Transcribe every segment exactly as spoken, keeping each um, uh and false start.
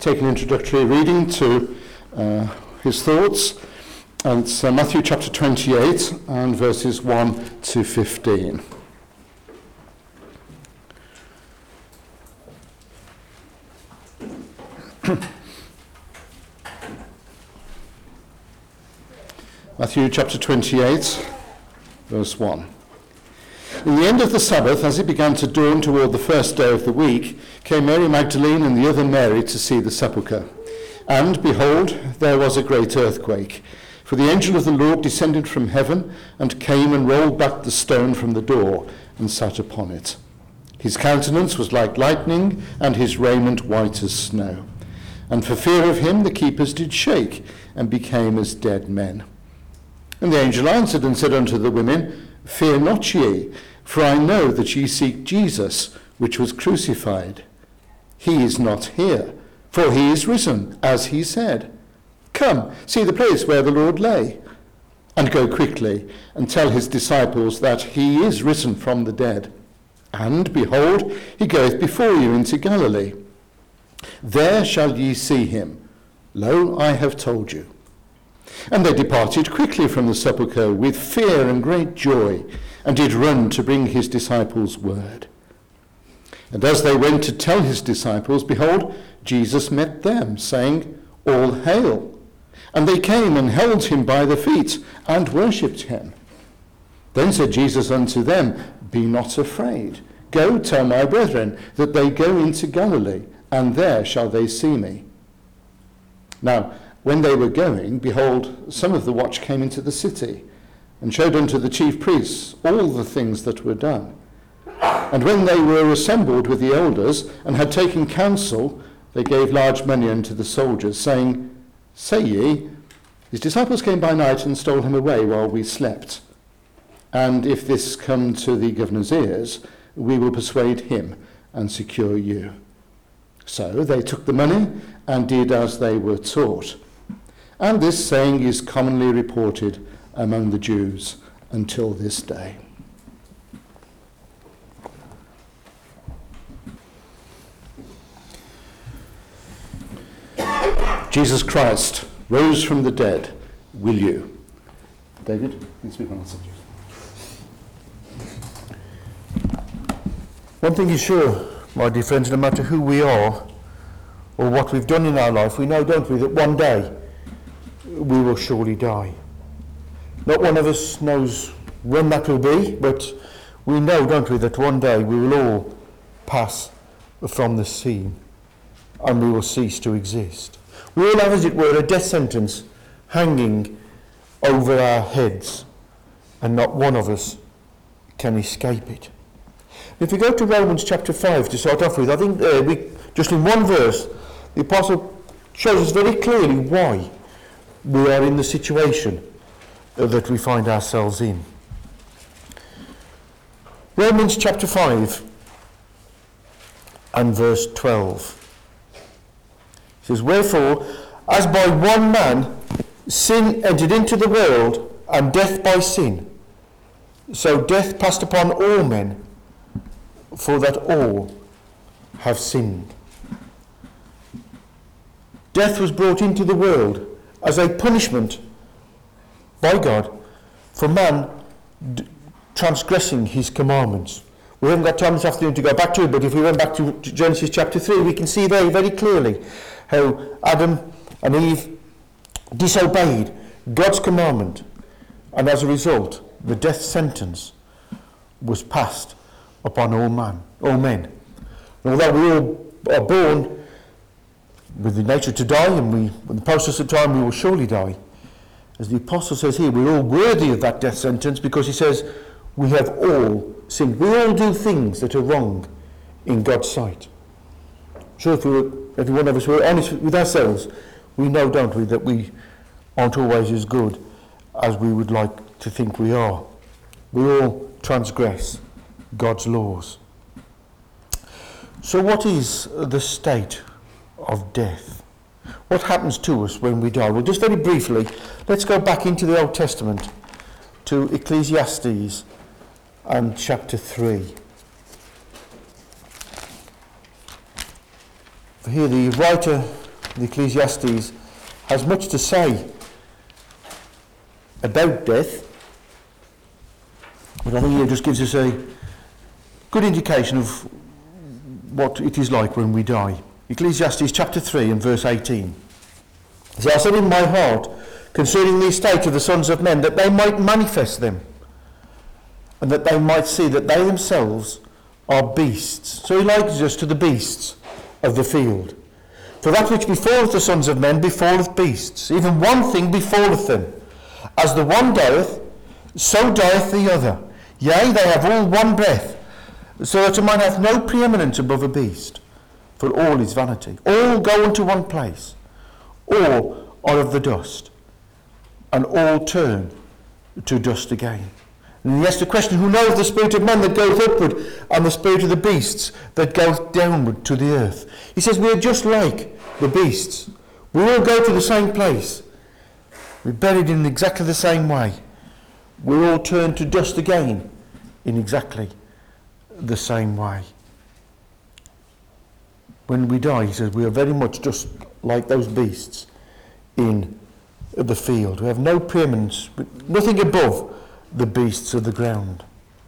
take an introductory reading to uh, his thoughts. And it's uh, Matthew chapter twenty-eight and verses one to fifteen. Matthew chapter twenty-eight, verse one. In the end of the Sabbath, as it began to dawn toward the first day of the week, came Mary Magdalene and the other Mary to see the sepulchre. And, behold, there was a great earthquake. For the angel of the Lord descended from heaven and came and rolled back the stone from the door and sat upon it. His countenance was like lightning, and his raiment white as snow. And for fear of him the keepers did shake, and became as dead men. And the angel answered and said unto the women, Fear not ye, for I know that ye seek Jesus, which was crucified. He is not here, for he is risen, as he said. Come, see the place where the Lord lay, and go quickly, and tell his disciples that he is risen from the dead. And, behold, he goeth before you into Galilee. There shall ye see him. Lo, I have told you. And they departed quickly from the sepulchre with fear and great joy, and did run to bring his disciples word. And as they went to tell his disciples, behold, Jesus met them, saying, All hail! And they came and held him by the feet, and worshipped him. Then said Jesus unto them, Be not afraid. Go tell my brethren that they go into Galilee, and there shall they see me. Now, when they were going, behold, some of the watch came into the city, and showed unto the chief priests all the things that were done. And when they were assembled with the elders, and had taken counsel, they gave large money unto the soldiers, saying, Say ye, his disciples came by night and stole him away while we slept. And if this come to the governor's ears, we will persuade him and secure you. So they took the money and did as they were taught. And this saying is commonly reported among the Jews until this day. Jesus Christ rose from the dead. Will you? David, can you speak on that subject? One thing is sure, my dear friends, no matter who we are or what we've done in our life, we know, don't we, that one day we will surely die. Not one of us knows when that will be, but we know, don't we, that one day we will all pass from the scene and we will cease to exist. We all have, as it were, a death sentence hanging over our heads, and not one of us can escape it. If we go to Romans chapter five to start off with, I think uh, we, just in one verse, the Apostle shows us very clearly why we are in the situation uh, that we find ourselves in. Romans chapter five and verse twelve. It says, Wherefore, as by one man sin entered into the world, and death by sin, so death passed upon all men, for that all have sinned. Death was brought into the world as a punishment by God for man d- transgressing his commandments. We haven't got time this afternoon to go back to it, but if we went back to Genesis chapter three, we can see there very clearly how Adam and Eve disobeyed God's commandment, and as a result, the death sentence was passed upon all man, all men. And although we all are born with the nature to die, and we, in the process of time, we will surely die, as the Apostle says here, we're all worthy of that death sentence, because he says we have all sinned. We all do things that are wrong in God's sight. Sure, if we were, every one of us were honest with ourselves, we know, don't we, that we aren't always as good as we would like to think we are. We all transgress God's laws. So what is the state of death? What happens to us when we die? Well, just very briefly, let's go back into the Old Testament to Ecclesiastes and chapter three. For here the writer the Ecclesiastes, has much to say about death, but I think it just gives us a good indication of what it is like when we die. Ecclesiastes chapter three and verse eighteen. So I said in my heart concerning the estate of the sons of men, that they might manifest them, and that they might see that they themselves are beasts. So he likens us to the beasts of the field. For that which befalleth the sons of men befalleth beasts. Even one thing befalleth them. As the one dieth, so dieth the other. Yea, they have all one breath, so that a man hath no preeminence above a beast. For all is vanity. All go unto one place. All are of the dust, and all turn to dust again. And he asks the question, who knoweth the spirit of man that goeth upward, and the spirit of the beasts that goeth downward to the earth? He says we are just like the beasts. We all go to the same place. We're buried in exactly the same way. We all turn to dust again in exactly the same way. When we die, he says, we are very much just like those beasts in the field. We have no preeminence, nothing above the beasts of the ground.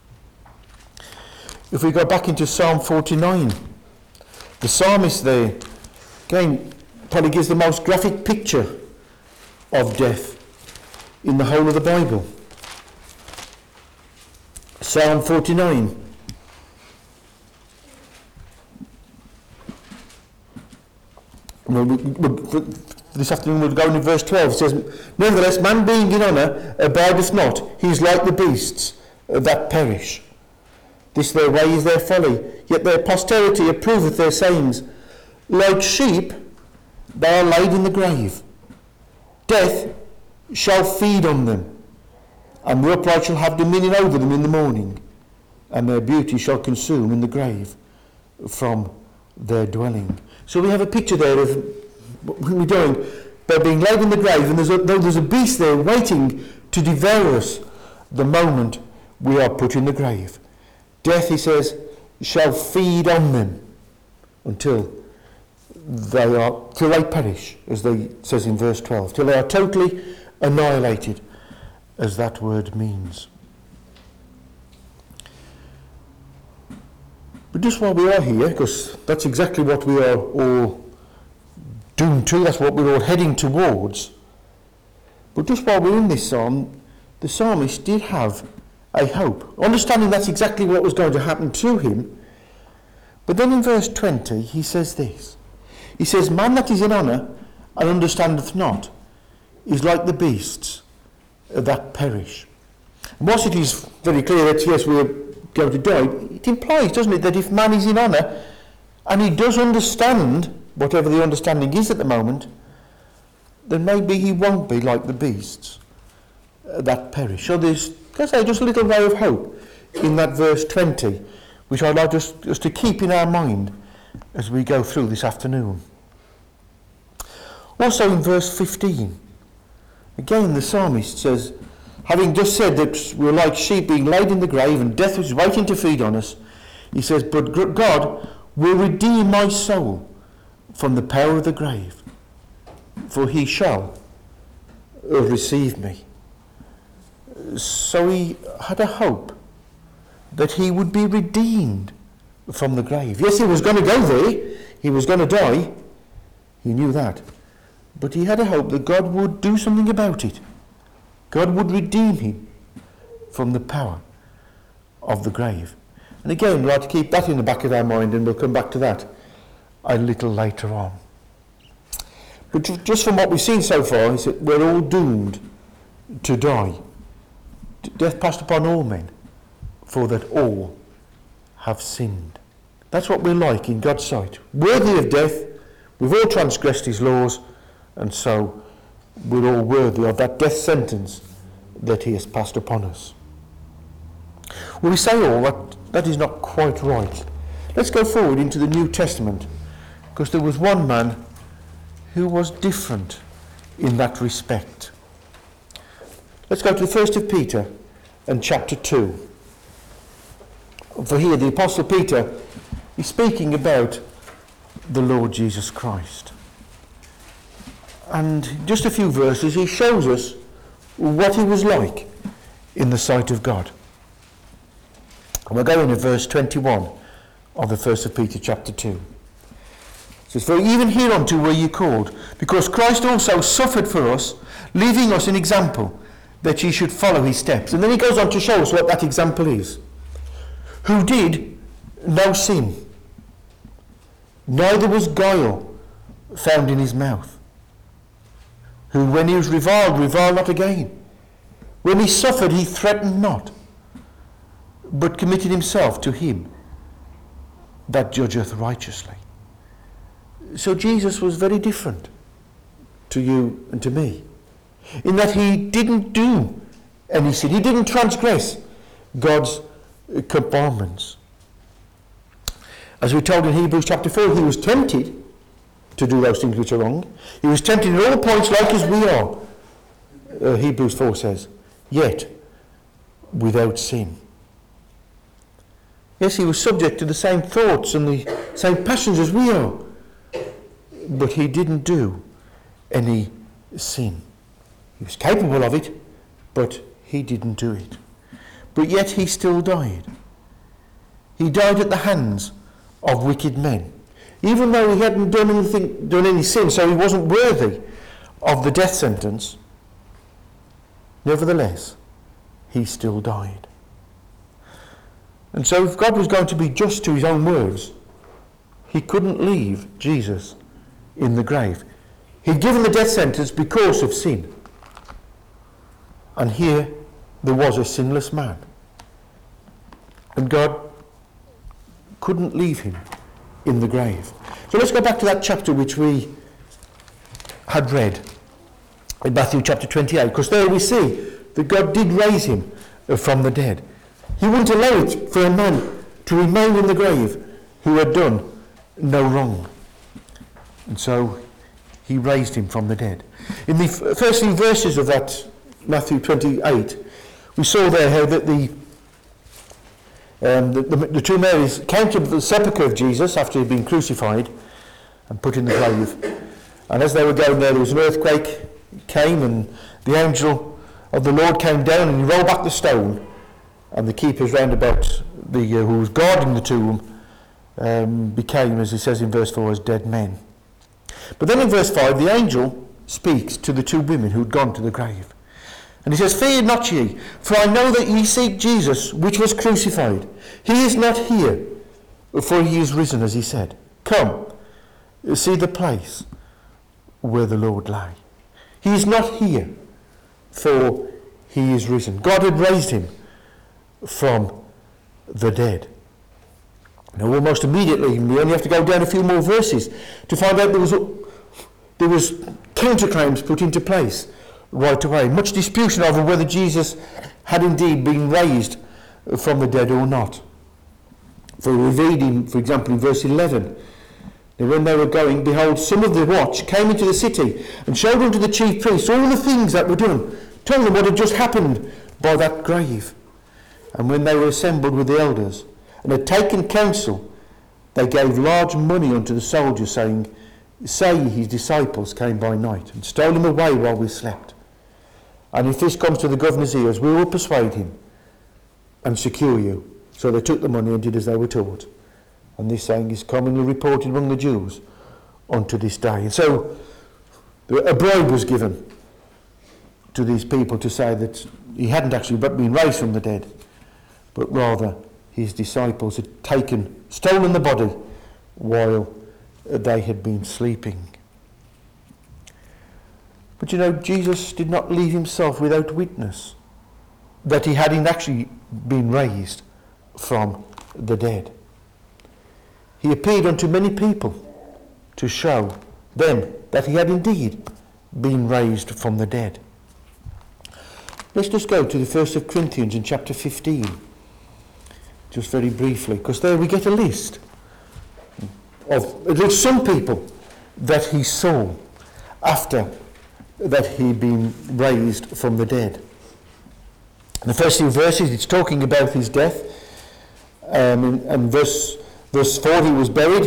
If we go back into Psalm forty-nine, the psalmist there, again, probably gives the most graphic picture of death in the whole of the Bible. Psalm forty-nine. Well, we, we, this afternoon we'll go into verse twelve. It says, nevertheless, man being in honour abideth not. He is like the beasts that perish. This their way is their folly, yet their posterity approveth their sayings. Like sheep they are laid in the grave. Death shall feed on them, and the upright shall have dominion over them in the morning, and their beauty shall consume in the grave from their dwelling. So we have a picture there of what we're doing. They're being laid in the grave, and there's a, there's a beast there waiting to devour us the moment we are put in the grave. Death, he says, shall feed on them until they are till they perish, as they says in verse twelve, till they are totally annihilated, as that word means. But just while we are here, because that's exactly what we are all doomed to, that's what we're all heading towards. But just while we're in this psalm, the psalmist did have a hope, understanding that's exactly what was going to happen to him. But then in verse twenty, he says this. He says, man that is in honour and understandeth not is like the beasts that perish. And whilst it is very clear that yes, we are going to die, it implies, doesn't it, that if man is in honour and he does understand whatever the understanding is at the moment, then maybe he won't be like the beasts that perish. So there's, can I say, just a little ray of hope in that verse twenty, which I'd like us just to keep in our mind as we go through this afternoon. Also in verse fifteen, again the psalmist says, having just said that we're like sheep being laid in the grave and death was waiting to feed on us, he says, but God will redeem my soul from the power of the grave, for he shall receive me. So he had a hope that he would be redeemed from the grave. Yes, he was going to go there, he was going to die, he knew that, but he had a hope that God would do something about it. God would redeem him from the power of the grave. And again, we'll have to keep that in the back of our mind, and we'll come back to that a little later on. But just from what we've seen so far, is that we're all doomed to die. Death passed upon all men, for that all have sinned. That's what we're like in God's sight. Worthy of death, we've all transgressed his laws, and so we're all worthy of that death sentence that he has passed upon us. Well, we say all that, that is not quite right. Let's go forward into the New Testament, because there was one man who was different in that respect. Let's go to First of Peter and chapter two. For here the Apostle Peter is speaking about the Lord Jesus Christ. And just a few verses, he shows us what he was like in the sight of God. And we're going to verse twenty-one of the first of Peter chapter two. It says, "For even hereunto were ye called, because Christ also suffered for us, leaving us an example, that ye should follow his steps." And then he goes on to show us what that example is. "Who did no sin, neither was guile found in his mouth. Who, when he was reviled, reviled not again. When he suffered, he threatened not, but committed himself to him that judgeth righteously." So Jesus was very different to you and to me, in that he didn't do any sin. He didn't transgress God's commandments. As we're told in Hebrews chapter four, he was tempted to do those things which are wrong. He was tempted in all points like as we are, uh, Hebrews four says, yet without sin. Yes, he was subject to the same thoughts and the same passions as we are, but he didn't do any sin. He was capable of it, but he didn't do it. But yet he still died. He died at the hands of wicked men, even though he hadn't done anything, done any sin, so he wasn't worthy of the death sentence. Nevertheless, he still died. And so if God was going to be just to his own words, he couldn't leave Jesus in the grave. He'd given the death sentence because of sin. And here there was a sinless man. And God couldn't leave him in the grave. So let's go back to that chapter which we had read in Matthew chapter twenty-eight, because there we see that God did raise him from the dead. He wouldn't allow it for a man to remain in the grave who had done no wrong. And so he raised him from the dead. In the f- first few verses of that Matthew twenty-eight, we saw there how that the, um, the, the, the two Marys came to the sepulchre of Jesus after he'd been crucified and put in the grave. And as they were going there, there was an earthquake came, and the angel of the Lord came down and he rolled back the stone, and the keepers round about the, uh, who was guarding the tomb um, became, as it says in verse four, as dead men. But then in verse five, the angel speaks to the two women who had gone to the grave. And he says, "Fear not ye, for I know that ye seek Jesus, which was crucified. He is not here, for he is risen, as he said. Come, see the place where the Lord lay. He is not here, for he is risen." God had raised him from the dead. Now almost immediately, we only have to go down a few more verses to find out there was there was counterclaims put into place right away. Much disputation over whether Jesus had indeed been raised from the dead or not. For we read in, for example, in verse eleven, "And when they were going, behold, some of the watch came into the city and showed unto the chief priests all the things that were done, told them what had just happened by that grave. And when they were assembled with the elders and had taken counsel, they gave large money unto the soldiers, saying, Say ye his disciples came by night and stole him away while we slept. And if this comes to the governor's ears, we will persuade him and secure you." So they took the money and did as they were taught. And this saying is commonly reported among the Jews unto this day. And so a bribe was given to these people to say that he hadn't actually been raised from the dead, but rather his disciples had taken, stolen the body while they had been sleeping. But you know, Jesus did not leave himself without witness that he had actually been raised from the dead. He appeared unto many people to show them that he had indeed been raised from the dead. Let's just go to the first of Corinthians in chapter fifteen, just very briefly, because there we get a list of at least some people that he saw after that he'd been raised from the dead. In the first few verses, it's talking about his death. Um, and, and verse, verse four, he was buried,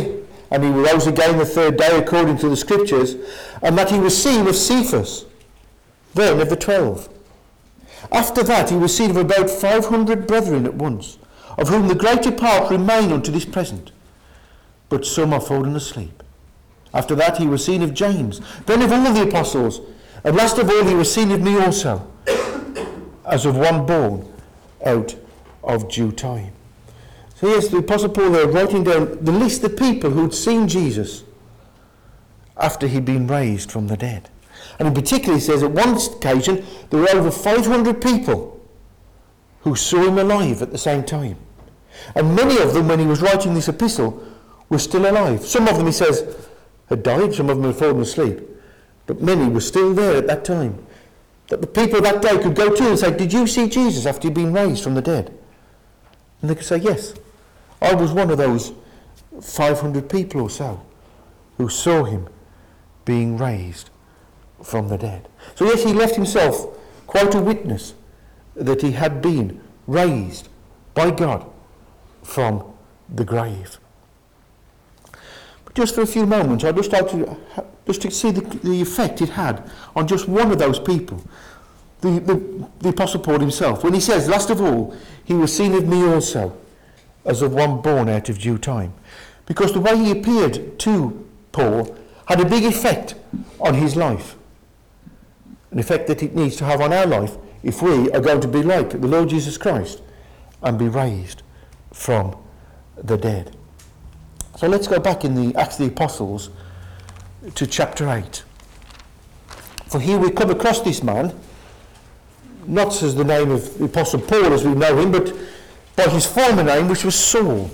and he rose again the third day according to the scriptures, and that he was seen of Cephas, then of the twelve. After that he was seen of about five hundred brethren at once, of whom the greater part remain unto this present, but some are fallen asleep. After that he was seen of James, then of all the apostles, and last of all he was seen of me also, as of one born out of due time. So yes, the Apostle Paul there writing down the list of people who had seen Jesus after he'd been raised from the dead. And in particular he says at one occasion there were over five hundred people who saw him alive at the same time. And many of them, when he was writing this epistle, were still alive. Some of them, he says, had died, some of them had fallen asleep, but many were still there at that time. That the people that day could go to and say, did you see Jesus after he'd been raised from the dead? And they could say, yes, I was one of those five hundred people or so who saw him being raised from the dead. So yes, he left himself quite a witness that he had been raised by God from the grave. But just for a few moments, I'd just like to, just to see the, the effect it had on just one of those people, the, the, the Apostle Paul himself, when he says, last of all, he was seen of me also, as of one born out of due time. Because the way he appeared to Paul had a big effect on his life, an effect that it needs to have on our life if we are going to be like the Lord Jesus Christ and be raised from the dead. So let's go back in the Acts of the Apostles to chapter eight. For here we come across this man, not as the name of the Apostle Paul as we know him, but by his former name, which was Saul.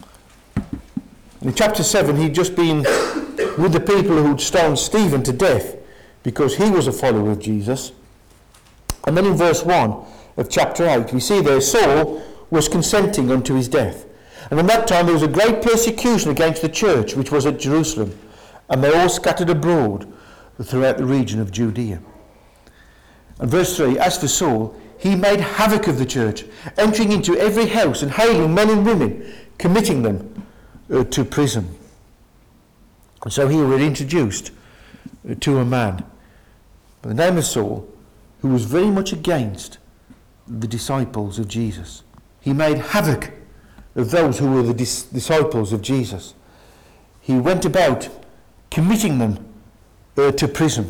In chapter seven, he'd just been with the people who had stoned Stephen to death because he was a follower of Jesus. And then in verse one of chapter eight, we see there Saul was consenting unto his death. And in that time there was a great persecution against the church which was at Jerusalem, and they all scattered abroad throughout the region of Judea. And verse three, as for Saul, he made havoc of the church, entering into every house and hailing men and women, committing them uh, to prison. And so here we're introduced uh, to a man by the name of Saul, who was very much against the disciples of Jesus. He made havoc of those who were the dis- disciples of Jesus. He went about committing them uh, to prison.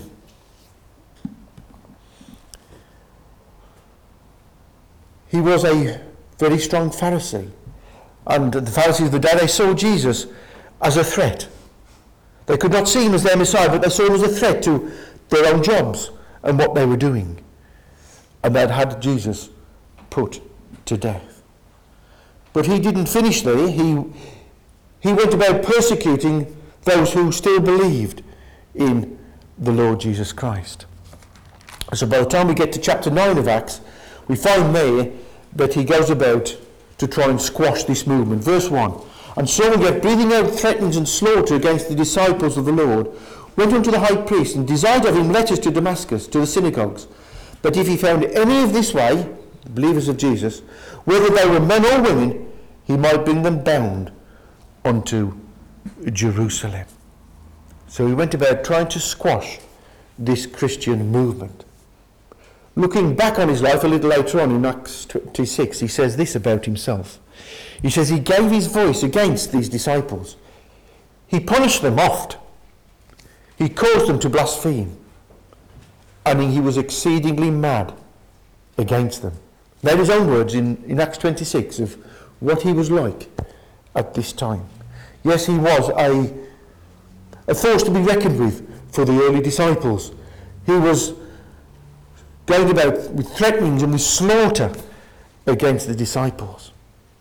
He was a very strong Pharisee, and the Pharisees of the day, they saw Jesus as a threat. They could not see him as their Messiah, but they saw him as a threat to their own jobs and what they were doing. And they'd had Jesus put to death. But he didn't finish there. He, he went about persecuting those who still believed in the Lord Jesus Christ. So by the time we get to chapter nine of Acts, we find there that he goes about to try and squash this movement. Verse one, and Saul, yet breathing out threatenings and slaughter against the disciples of the Lord, went unto the high priest and desired of him letters to Damascus, to the synagogues, that if he found any of this way, the believers of Jesus, whether they were men or women, he might bring them bound unto Jerusalem. So he went about trying to squash this Christian movement. Looking back on his life a little later on in Acts twenty-six, he says this about himself. He says he gave his voice against these disciples. He punished them oft. He caused them to blaspheme. And he was exceedingly mad against them. They're his own words in, in Acts twenty-six of what he was like at this time. Yes, he was a, a force to be reckoned with for the early disciples. He was going about with threatenings and with slaughter against the disciples.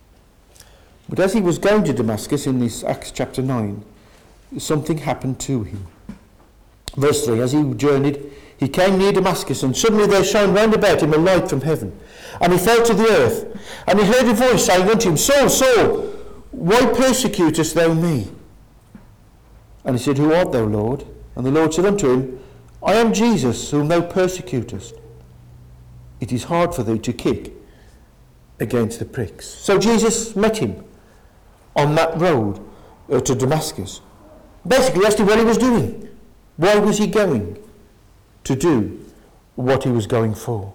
But as he was going to Damascus in this Acts chapter nine, something happened to him. Verse three, as he journeyed, he came near Damascus, and suddenly there shone round about him a light from heaven. And he fell to the earth, and he heard a voice saying unto him, Saul, Saul, why persecutest thou me? And he said, Who art thou, Lord? And the Lord said unto him, I am Jesus, whom thou persecutest. It is hard for thee to kick against the pricks. So Jesus met him on that road uh, to Damascus, basically asked him what he was doing. Why was he going to do what he was going for?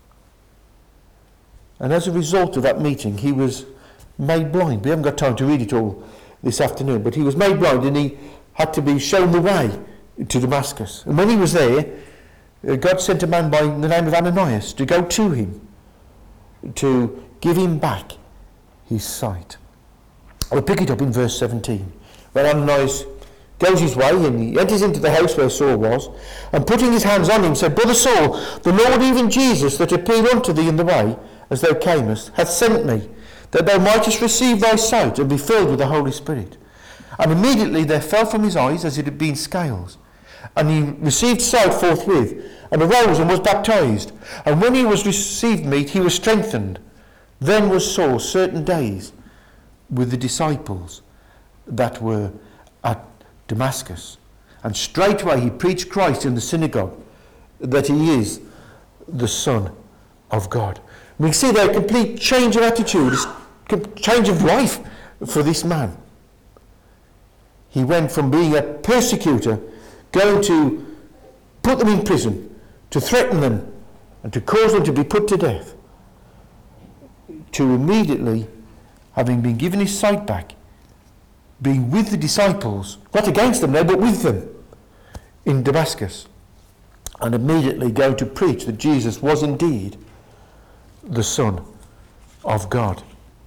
And as a result of that meeting, he was made blind. We haven't got time to read it all this afternoon, but he was made blind and he had to be shown the way to Damascus. And when he was there, God sent a man by the name of Ananias to go to him, to give him back his sight. We'll pick it up in verse seventeen, where Ananias goes his way and he enters into the house where Saul was, and putting his hands on him said, Brother Saul, the Lord, even Jesus, that appeared unto thee in the way, as thou camest, hath sent me, that thou mightest receive thy sight and be filled with the Holy Spirit. And immediately there fell from his eyes as it had been scales, and he received sight forthwith, and arose and was baptized. And when he was received meat, he was strengthened. Then was Saul certain days with the disciples that were at Damascus. And straightway he preached Christ in the synagogue, that he is the Son of God. We see there a complete change of attitude, a change of life for this man. He went from being a persecutor, going to put them in prison, to threaten them, and to cause them to be put to death, to immediately, having been given his sight back, being with the disciples, not against them, no, but with them, in Damascus, and immediately going to preach that Jesus was indeed the Son of God.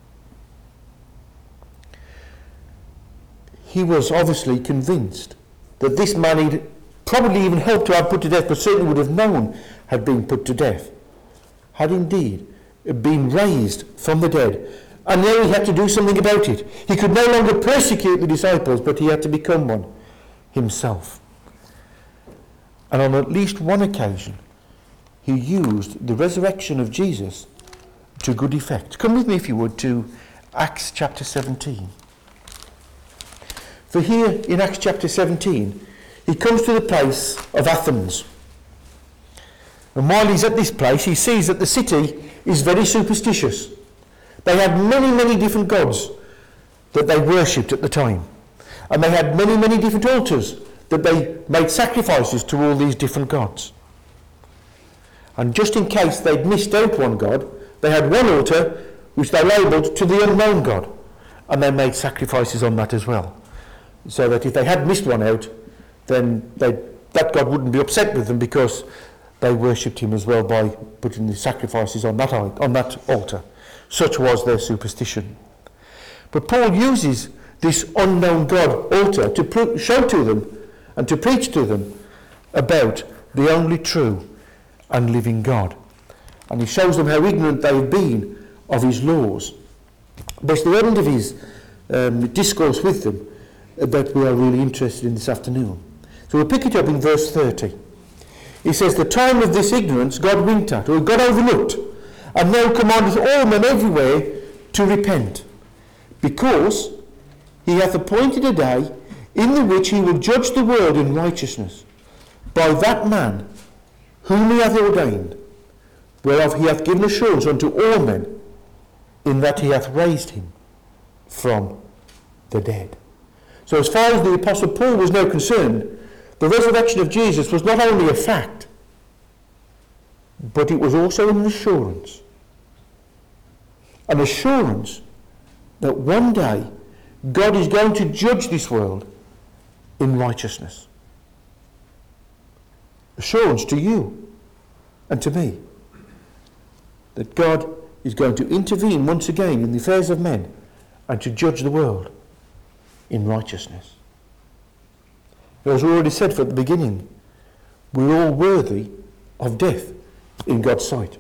He was obviously convinced that this man he'd probably even helped to have put to death, but certainly would have known had been put to death, had indeed been raised from the dead. And now he had to do something about it. He could no longer persecute the disciples, but he had to become one himself. And on at least one occasion, he used the resurrection of Jesus to good effect. Come with me, if you would, to Acts chapter seventeen. For here in Acts chapter seventeen, he comes to the place of Athens. And while he's at this place, he sees that the city is very superstitious. They had many, many different gods that they worshipped at the time. And they had many, many different altars that they made sacrifices to all these different gods. And just in case they'd missed out one god, they had one altar which they labelled to the unknown God. And they made sacrifices on that as well. So that if they had missed one out, then they, that God wouldn't be upset with them, because they worshipped him as well by putting the sacrifices on that, on that altar. Such was their superstition. But Paul uses this unknown God altar to pro- show to them and to preach to them about the only true and living God. And he shows them how ignorant they have been of his laws. But it's the end of his um, discourse with them that we are really interested in this afternoon. So we'll pick it up in verse thirty. He says, the time of this ignorance God winked at, or God overlooked, and now commandeth all men everywhere to repent, because he hath appointed a day in the which he will judge the world in righteousness by that man whom he hath ordained, whereof he hath given assurance unto all men, in that he hath raised him from the dead. So as far as the Apostle Paul was now concerned, the resurrection of Jesus was not only a fact, but it was also an assurance. An assurance that one day God is going to judge this world in righteousness. Assurance to you and to me that God is going to intervene once again in the affairs of men and to judge the world in righteousness. As we already said at the beginning, we're all worthy of death in God's sight.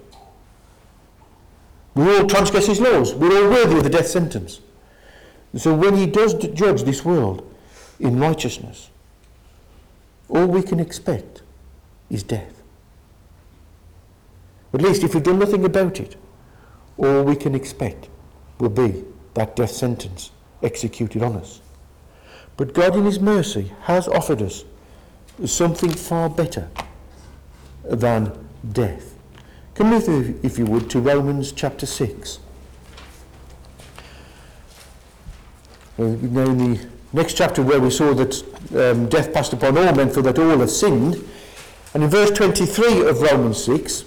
We all transgress his laws. We're all worthy of the death sentence. So when he does judge this world in righteousness, all we can expect is death. At least if we've done nothing about it, all we can expect will be that death sentence executed on us. But God in his mercy has offered us something far better than death. Come with me, if you would, to Romans chapter six. We're now in the Next chapter where we saw that um, death passed upon all men for that all have sinned. And in verse twenty-three of Romans six,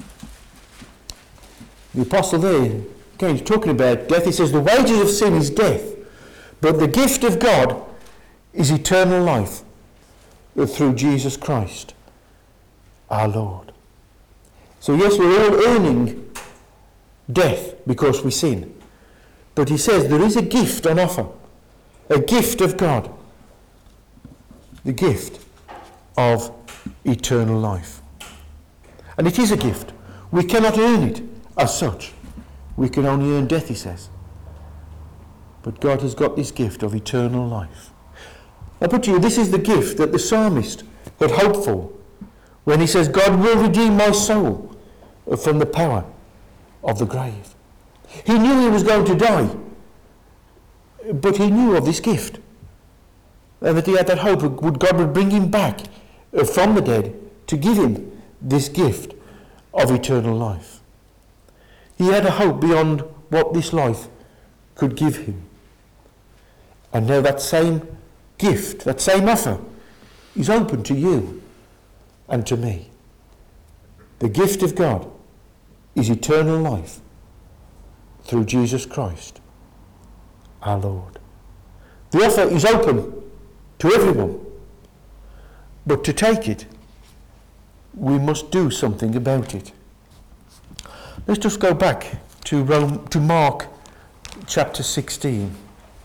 the apostle there, again, he's talking about death. He says, the wages of sin is death, but the gift of God is eternal life through Jesus Christ, our Lord. So yes, we're all earning death because we sin. But he says there is a gift on offer, a gift of God, the gift of eternal life. And it is a gift. We cannot earn it as such. We can only earn death, he says. But God has got this gift of eternal life. I put to you, this is the gift that the psalmist had hoped for when he says, God will redeem my soul from the power of the grave. He knew he was going to die, but he knew of this gift, and that he had that hope that God would bring him back from the dead to give him this gift of eternal life. He had a hope beyond what this life could give him. And now that same gift, that same offer, is open to you and to me. The gift of God is eternal life through Jesus Christ, our Lord. The offer is open to everyone, but to take it, we must do something about it. Let's just go back to Rome, to Mark chapter sixteen.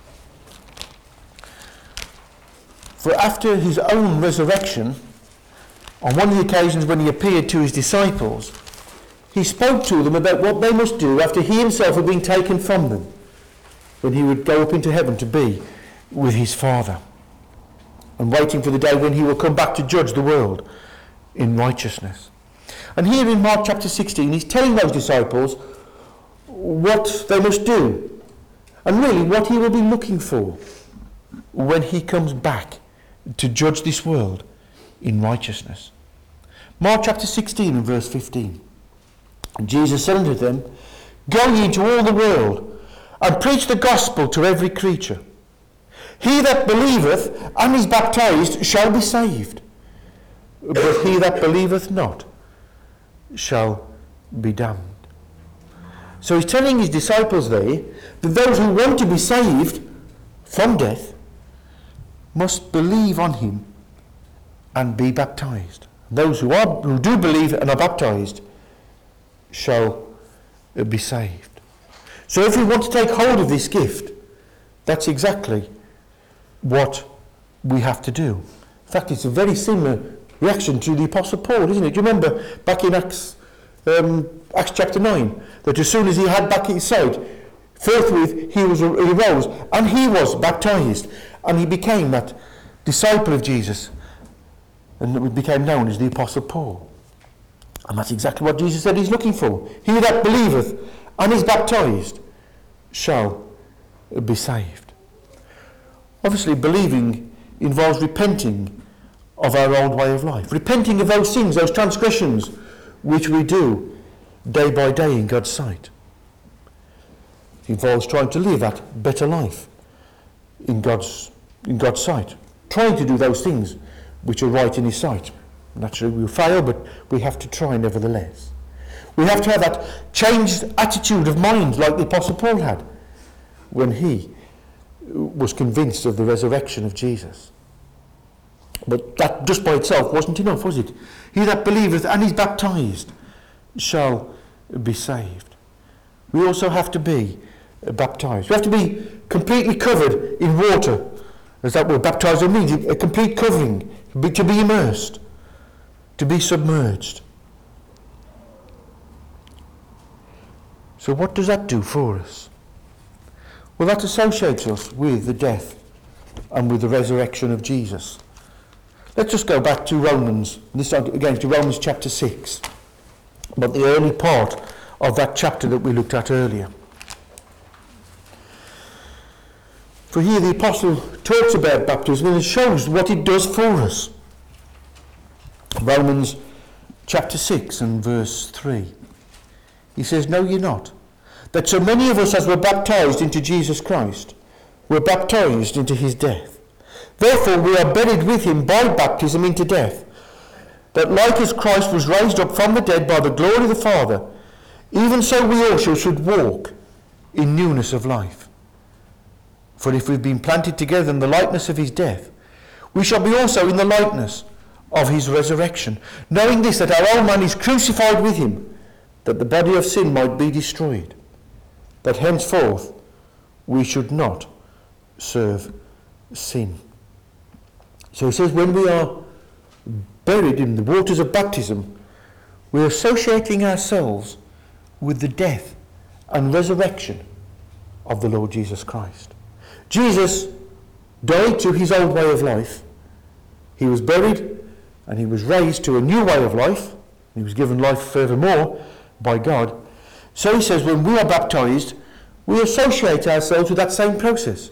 For after his own resurrection, on one of the occasions when he appeared to his disciples, he spoke to them about what they must do after he himself had been taken from them, when he would go up into heaven to be with his Father, and waiting for the day when he will come back to judge the world in righteousness. And here in Mark chapter sixteen, he's telling those disciples what they must do, and really what he will be looking for when he comes back to judge this world in righteousness. Mark chapter sixteen and verse fifteen. Jesus said unto them, Go ye into all the world, and preach the gospel to every creature. He that believeth and is baptized shall be saved, but he that believeth not shall be damned. So he's telling his disciples there that those who want to be saved from death must believe on him and be baptized. Those who are who do believe and are baptized shall be saved. So if we want to take hold of this gift, that's exactly what we have to do. In fact, it's a very similar reaction to the Apostle Paul, isn't it? Do you remember back in Acts, um, Acts chapter nine, that as soon as he had back his sight, forthwith he was he arose and he was baptized, and he became that disciple of Jesus, and it became known as the Apostle Paul. And that's exactly what Jesus said he's looking for. He that believeth and is baptized shall be saved. Obviously, believing involves repenting of our old way of life, repenting of those sins, those transgressions which we do day by day in God's sight. It involves trying to live that better life in God's in God's sight, trying to do those things which are right in his sight. Naturally we'll fail, but we have to try nevertheless. We have to have that changed attitude of mind like the Apostle Paul had when he was convinced of the resurrection of Jesus. But that just by itself wasn't enough, was it? He that believeth and is baptized shall be saved. We also have to be baptized. We have to be completely covered in water, as that word baptized means, a complete covering, to be immersed, to be submerged. So what does that do for us? Well, that associates us with the death and with the resurrection of Jesus. Let's just go back to Romans, this again to Romans chapter six, but the early part of that chapter that we looked at earlier. For here the apostle talks about baptism and shows what it does for us. Romans chapter six and verse three. He says, Know ye not, that so many of us as were baptized into Jesus Christ, were baptized into his death. Therefore we are buried with him by baptism into death, that like as Christ was raised up from the dead by the glory of the Father, even so we also should walk in newness of life. For if we've been planted together in the likeness of his death, we shall be also in the likeness of his resurrection, knowing this, that our old man is crucified with him, that the body of sin might be destroyed, that henceforth we should not serve sin. So he says, when we are buried in the waters of baptism, we're associating ourselves with the death and resurrection of the Lord Jesus Christ. Jesus died to his old way of life. He was buried and he was raised to a new way of life. He was given life furthermore by God. So he says, when we are baptized, we associate ourselves with that same process.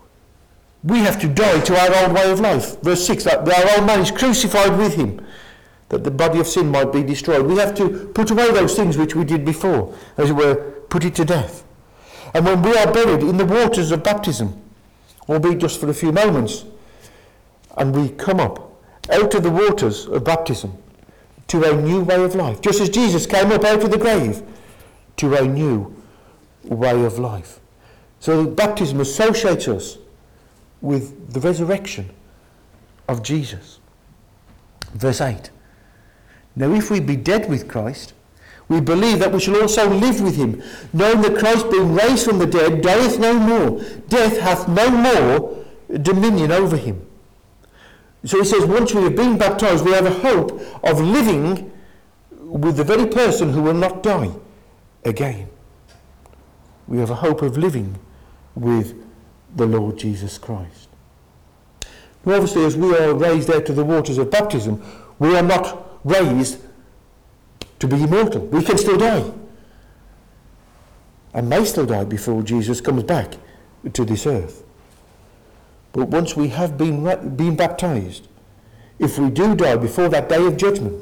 We have to die to our old way of life. Verse six, that our old man is crucified with him, that the body of sin might be destroyed. We have to put away those things which we did before, as it were, put it to death. And when we are buried in the waters of baptism, albeit just for a few moments, and we come up out of the waters of baptism to a new way of life, just as Jesus came up out of the grave to a new way of life. So baptism associates us with the resurrection of Jesus. Verse eight. Now if we be dead with Christ, we believe that we shall also live with him, knowing that Christ being raised from the dead dieth no more. Death hath no more dominion over him. So he says, once we have been baptized, we have a hope of living with the very person who will not die again. We have a hope of living with the Lord Jesus Christ. Now obviously, as we are raised out of the waters of baptism, we are not raised to be immortal. We can still die, and may still die before Jesus comes back to this earth. But once we have been, been baptized, if we do die before that day of judgment,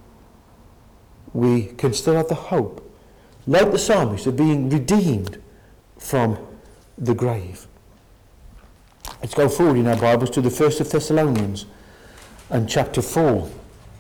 we can still have the hope, like the psalmist, of being redeemed from the grave. Let's go forward in our Bibles to the first of Thessalonians and chapter four.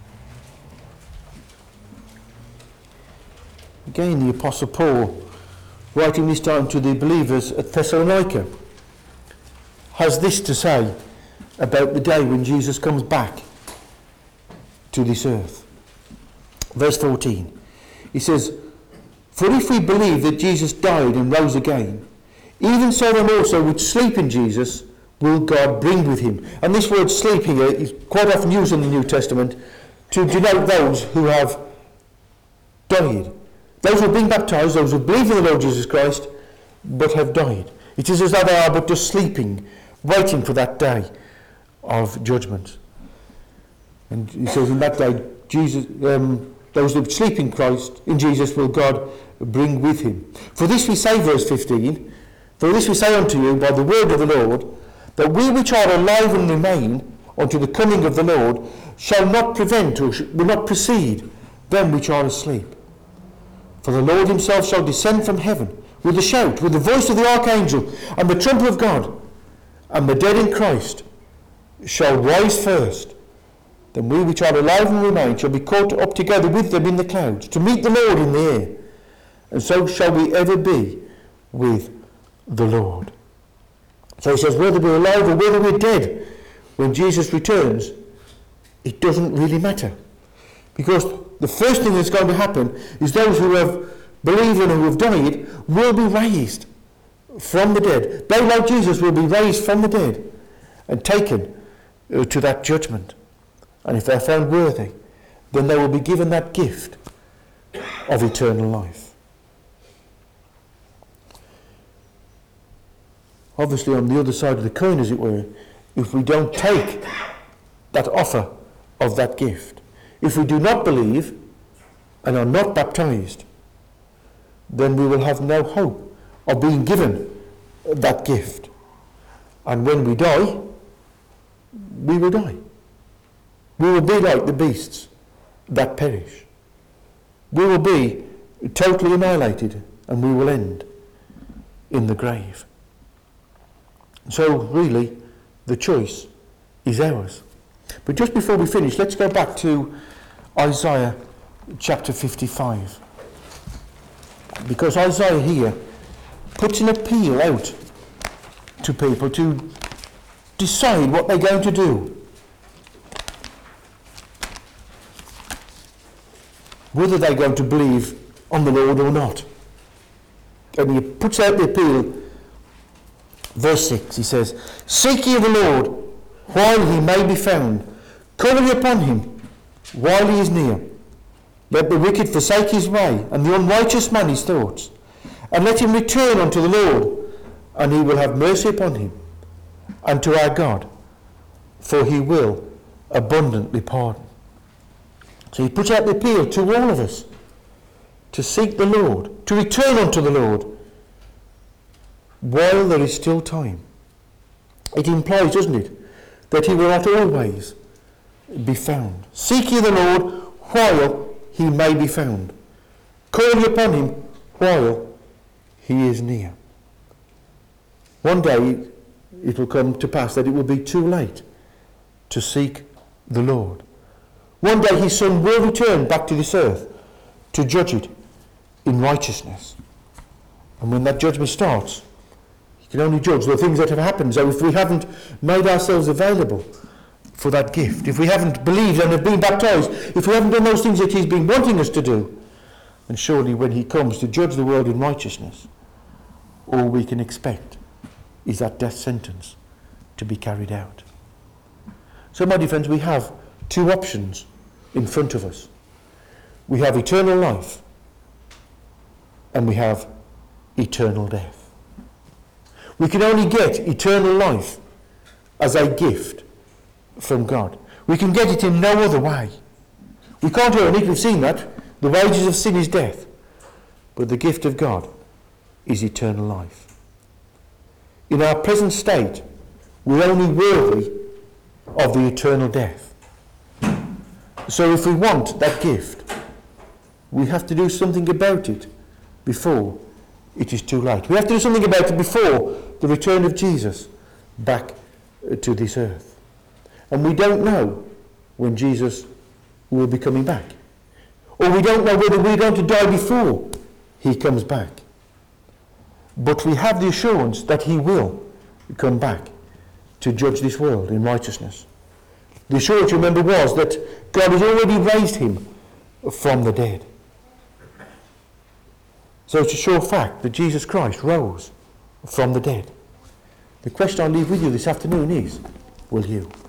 Again, the Apostle Paul, writing this time to the believers at Thessalonica, has this to say about the day when Jesus comes back to this earth. Verse fourteen. He says, "For if we believe that Jesus died and rose again, even so them also which sleep in Jesus will God bring with him." And this word sleep here is quite often used in the New Testament to denote those who have died. Those who have been baptized, those who believe in the Lord Jesus Christ, but have died. It is as though they are but just sleeping, waiting for that day of judgment. And he says, in that day, Jesus, um, those who sleep in Christ, in Jesus, will God bring with him. For this we say, verse fifteen, for this we say unto you by the word of the Lord, that we which are alive and remain unto the coming of the Lord shall not prevent or will not precede them which are asleep. For the Lord himself shall descend from heaven with a shout, with the voice of the archangel, and the trumpet of God, and the dead in Christ shall rise first. Then we which are alive and remain shall be caught up together with them in the clouds, to meet the Lord in the air. And so shall we ever be with the Lord. So he says, whether we're alive or whether we're dead, when Jesus returns, it doesn't really matter. Because the first thing that's going to happen is those who have believed and who have died will be raised from the dead. They, like Jesus, will be raised from the dead and taken uh, to that judgment. And if they're found worthy, then they will be given that gift of eternal life. Obviously, on the other side of the coin, as it were, if we don't take that offer of that gift, if we do not believe and are not baptized, then we will have no hope of being given that gift. And when we die, we will die. We will be like the beasts that perish. We will be totally annihilated, and we will end in the grave. So really, the choice is ours. But just before we finish, let's go back to Isaiah chapter fifty-five. Because Isaiah here puts an appeal out to people to decide what they're going to do. Whether they're going to believe on the Lord or not. And he puts out the appeal. Verse six, he says, "Seek ye the Lord while he may be found. Call ye upon him while he is near. Let the wicked forsake his way, and the unrighteous man his thoughts. And let him return unto the Lord, and he will have mercy upon him, and to our God, for he will abundantly pardon." So he puts out the appeal to all of us to seek the Lord, to return unto the Lord while there is still time. It implies, doesn't it, that he will not always be found. Seek ye the Lord while he may be found. Call ye upon him while he is near. One day it will come to pass that it will be too late to seek the Lord. One day his Son will return back to this earth to judge it in righteousness. And when that judgment starts, he can only judge the things that have happened. So if we haven't made ourselves available for that gift, if we haven't believed and have been baptized, if we haven't done those things that he's been wanting us to do, then surely when he comes to judge the world in righteousness, all we can expect is that death sentence to be carried out. So my dear friends, we have two options in front of us. We have eternal life and we have eternal death. We can only get eternal life as a gift from God. We can get it in no other way. We can't earn it, we've seen that. The wages of sin is death. But the gift of God is eternal life. In our present state, we're only worthy of the eternal death. So if we want that gift, we have to do something about it before it is too late. We have to do something about it before the return of Jesus back to this earth. And we don't know when Jesus will be coming back. Or we don't know whether we're going to die before he comes back. But we have the assurance that he will come back to judge this world in righteousness. The assurance, remember, was that God has already raised him from the dead. So it's a sure fact that Jesus Christ rose from the dead. The question I leave with you this afternoon is, will you?